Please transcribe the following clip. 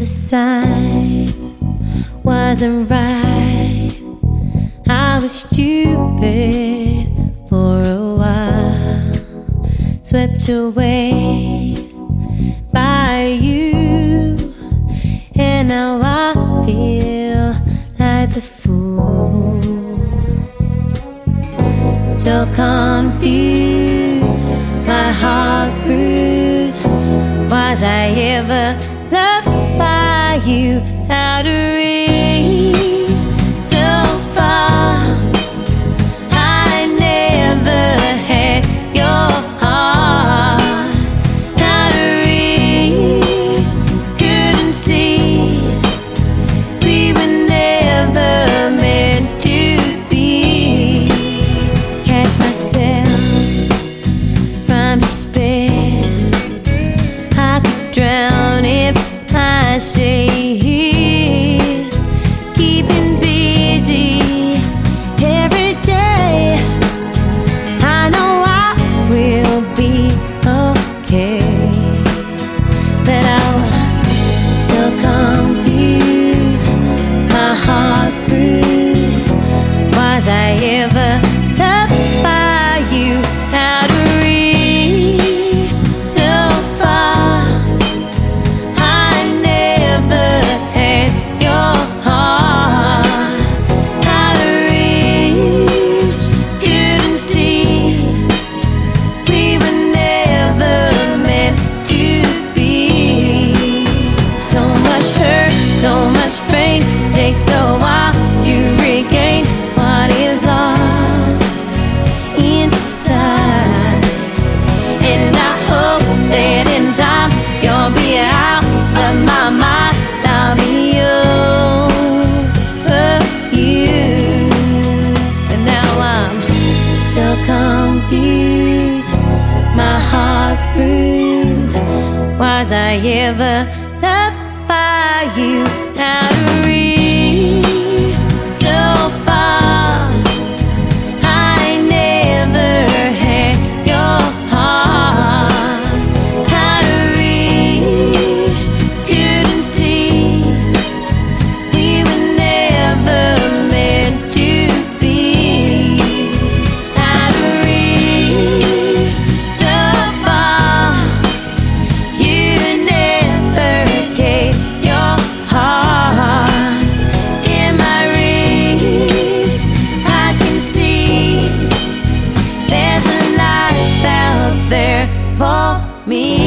the signs wasn't right. I was stupid for a while, swept away by you, and now I feel like the fool. So confused, my heart's bruised. Was I ever loved by you? Out of reach, so far. I never had your heart. Out of reach, couldn't see. We were never meant to be. Catch myself from despair. I could drown if I stay here, keeping busy every day. I know I will be okay, but I was so confused, my heart's bruised. Was I ever loved by you? Out of reach, so far. I never had your heart. Out of reach, couldn't see. We were never meant to be. So much hurt, so much pain, takes a while to regain what is lost inside. And I hope that in time you'll be out of my mind. I'll be over you. And now I'm so confused, my heart's bruised. Was I ever loved by you? Out of reach, so far. I never had your heart. Out of reach, couldn't see. We were never meant to be. Out of reach, so far. You never gave your heart. In my reach, I can see there's a life out there for me.